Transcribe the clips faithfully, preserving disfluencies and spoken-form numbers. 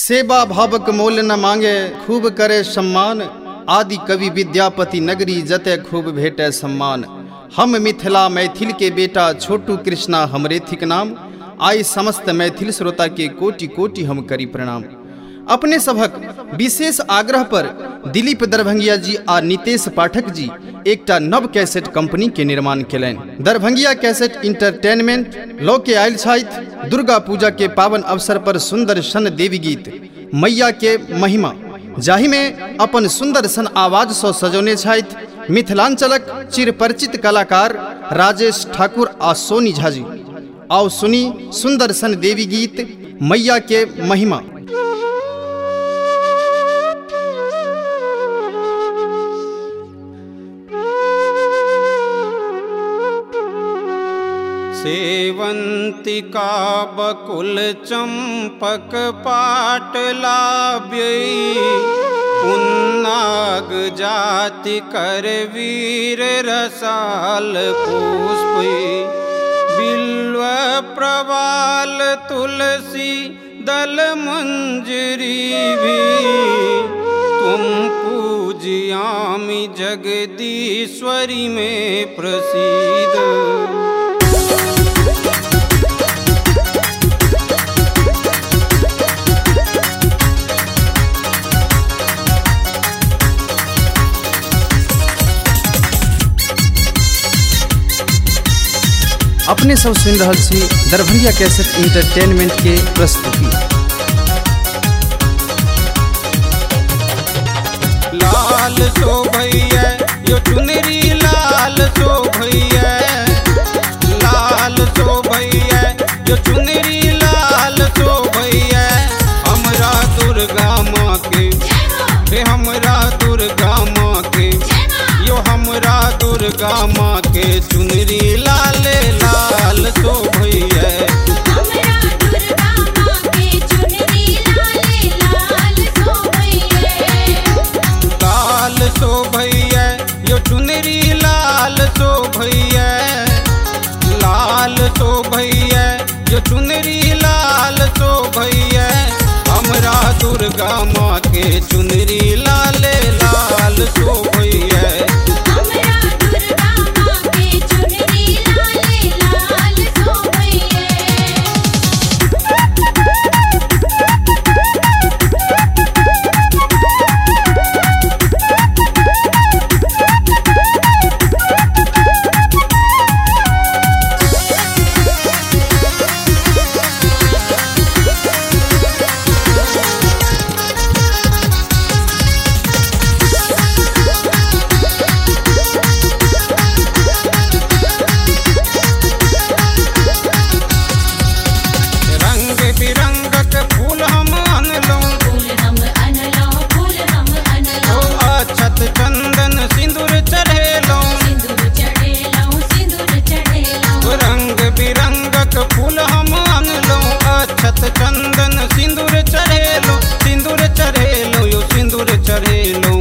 सेवा भावक मोल न मांगे खूब करे सम्मान। आदि कवि विद्यापति नगरी जते खूब भेटे सम्मान। हम मिथिला मैथिल के बेटा छोटू कृष्णा हमरे थिक नाम। आई समस्त मैथिल श्रोता के कोटि कोटि हम करी प्रणाम। अपने सभक विशेष आग्रह पर दिलीप दरभंगिया जी आ नितेश पाठक जी एकटा नव कैसेट कंपनी के निर्माण केलनि। दरभंगिया कैसेट इंटरटेनमेंट लौ के आयल छथि दुर्गा पूजा के पावन अवसर पर सुंदर सन देवी गीत मैया के महिमा, जाहि में अपन सुंदर सन आवाज सँ सजौने छथि मिथिलांचलक चिरपरिचित कलाकार राजेश ठाकुर आ सोनी झा जी। आओ सुनी सुंदर सन देवी गीत मैया के महिमा। सेवंतिका बकुल चंपक पाटलाब्यई। पुन्नाग जाति कर वीर रसाल पुष्पई। बिल्व प्रवाल तुलसी दल मंजरी भी। तुम पूजयामि जगदीश्वरी में प्रसिद्ध। अपने सब सुन रहल छी दरभंगिया कैसेट इंटरटेनमेंट के प्रस्तुति। लाल सो भैया यो चुनरी लाल सो भैया। लाल सो भैया यो चुनरी लाल सो भैया। हमरा दुर्गा माँ के हे हमरा दुर्गा माँ के यो हमरा दुर्गा माँ के चुनरी लाल लाल सो भैया। हमरा दुर्गा माँ के चुनरी लाल लाल सो भैया। लाल सो भैया यो चुनरी लाल सो भैया। लाल सो भैया यो चुनरी लाल सो भैया। हमरा दुर्गा माँ के चुनरी लाल लाल सो भैया। हमरा दुर्गा माँ के चुनरी लाल लाल सो भैया। रंग बिरंगक फूल हम अनलौं। फूल हम अनलौं फूल हम ओ अनलौं। अक्षत चंदन सिंदूर चढ़ेलौं। सिंदूर चढ़ेलौं सिंदूर चढ़ेलौं। रंग बिरंगक फूल हम अनलौं। अक्षत चंदन सिंदूर चढ़ेलौं। सिंदूर चढ़ेलौं यो सिंदूर चढ़ेलौं।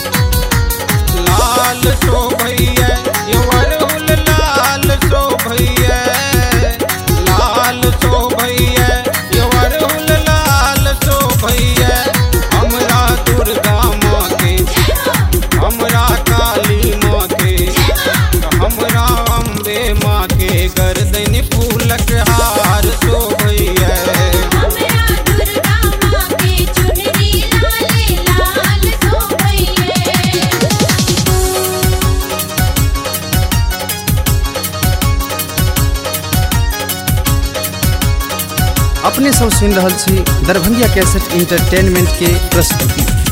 लाल सो भैया यो अड़हुल लाल सो भैया। लाल सो भैया यो अड़हुल लाल सो भैया। हमरा दुर्गा माँ के हमरा काली माँ के हमरा अम्बे माँ के गर्दन फूलक हार सो भैया। हमरा दुर्गा माँ के चुनरी लाल लाल सो भैया। अपने सब सुन रहल छी दरभंगिया कैसेट इंटरटेनमेंट के प्रस्तुति।